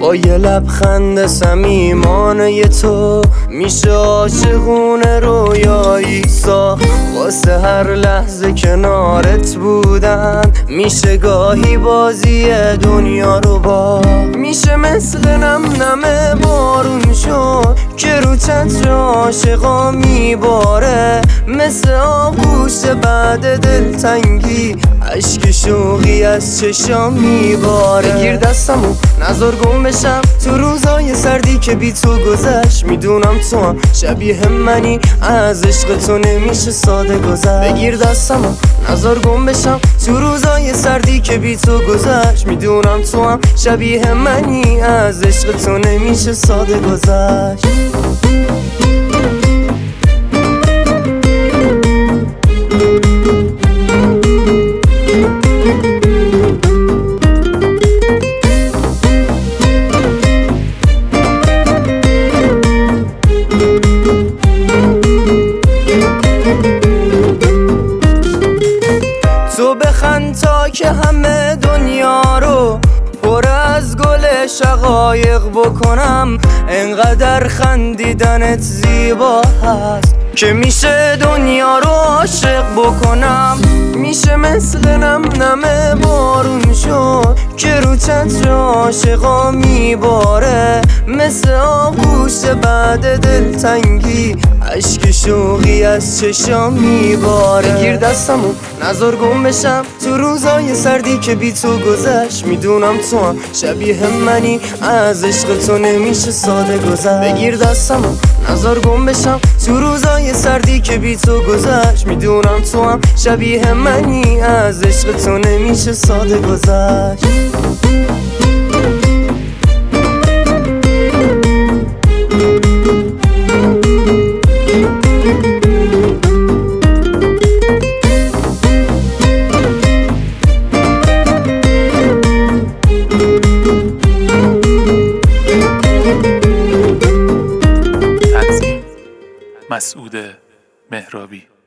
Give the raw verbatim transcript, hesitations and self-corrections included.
با یه لبخند صمیمانه تو میشه عاشقونه رویایی ساخت. واسه هر لحظه کنارت بودن میشه گاهی بازی دنیا رو با. میشه مثل نم نم بارون شد که رو چتر عاشقا میباره، مثل آغوش بعد دلتنگی اشک شوقی از چشام میباره. بگیر دستمو نظر گم بشم تو روزای سردی که بی تو گذشت. میدونم تو هم شبیه منی، از عشق تو نمیشه ساده گذشت. بگیر دستمو نظر گم بشم تو روزای سردی که بی تو گذشت. میدونم تو هم شبیه منی، از عشق تو نمیشه ساده گذشت. تو بخند تا که همه دنیا رو پر از گل شقایق بکنم. انقدر خندیدنت زیبا هست که میشه دنیا رو عاشق بکنم. میشه مثل نم نم بارون شد که رو چتر عاشقا میباره، مثل آغوش بعد دلتنگی اشک شوقی از چشام میباره. بگیر دستمو نظر گم بشم تو روزای سردی که بی تو گذشت. میدونم تو هم شبیه منی، از عشق تو نمیشه ساده گذشت. بگیر دستمو نظر گم بشم تو روزای سردی که بی تو گذشت. میدونم تو هم شبیه منی، از عشق تو نمیشه ساده گذشت. مسعود مهرابی.